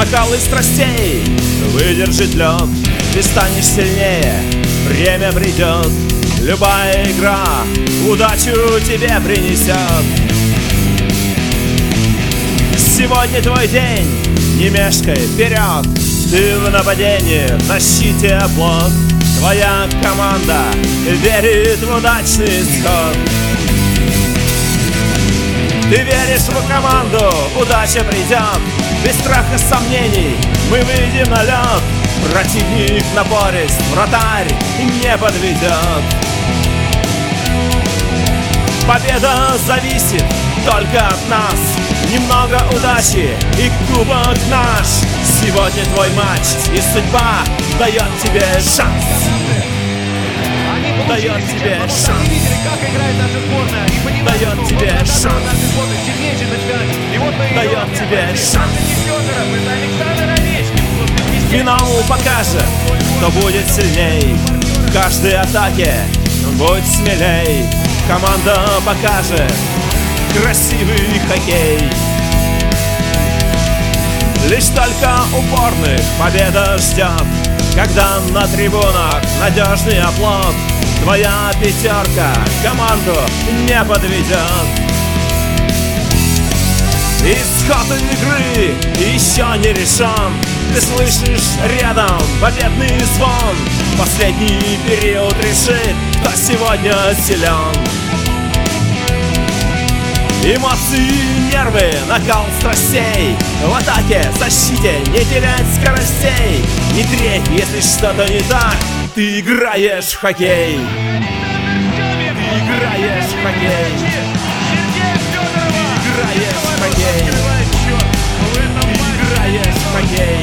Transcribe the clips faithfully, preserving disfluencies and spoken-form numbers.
накалы страстей выдержит лед. Ты станешь сильнее, время придет. Любая игра удачу тебе принесет. Сегодня твой день, не мешкай, вперед. Ты в нападении, в защите оплот. Твоя команда верит в удачный исход. Ты веришь в команду, удача придет. Без страха сомнений мы выйдем на лед. Противник напорист, вратарь не подведет. Победа зависит только от нас. Немного удачи и кубок наш. Сегодня твой матч, и судьба дает тебе шанс. Дает тебе шанс. Они видели, как играет наша сборная, и понимают, Дает что тебе вот шанс. наша сборная сильнее, чем на чемпионате. И вот мы Дает идем. тебе Это шанс. не Федоров, это Александр Овечкин. Финал покажет, кто будет сильней. В каждой атаке будь смелей. Команда покажет красивый хоккей. Лишь только упорных победа ждет, когда на трибунах надежный оплот. Твоя пятерка команду не подведет. Исход игры еще не решен. Ты слышишь рядом победный звон. Последний период решит, кто сегодня силен. Эмоции, нервы, накал страстей. В атаке, защите, не терять скоростей. Не трепь, если что-то не так. Ты играешь в хоккей. Ты играешь в хоккей. Ты играешь в хоккей. Ты играешь в хоккей.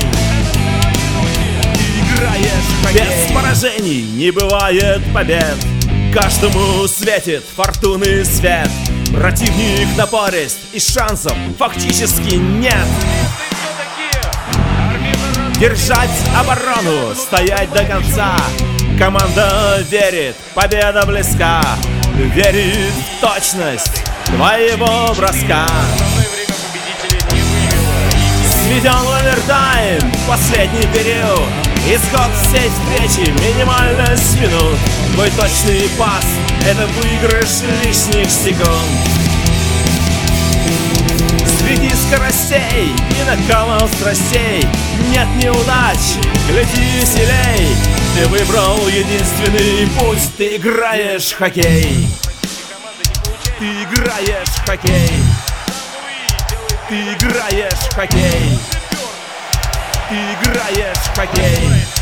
Ты играешь в хоккей. Без поражений не бывает побед. Каждому светит фортуны свет. Противник напорист, и шансов фактически нет. Держать оборону, стоять до конца. Команда верит, победа близка. Верит в точность твоего броска. Сведен овертайм, последний период. Исход всей встречи минимально с минут. Твой точный пас — это выигрыш лишних секунд. Среди скоростей и накалов страстей нет неудач, гляди веселей. Ты выбрал единственный путь, ты играешь в хоккей. Ты играешь в хоккей. Ты играешь в хоккей. Ты играешь в хоккей.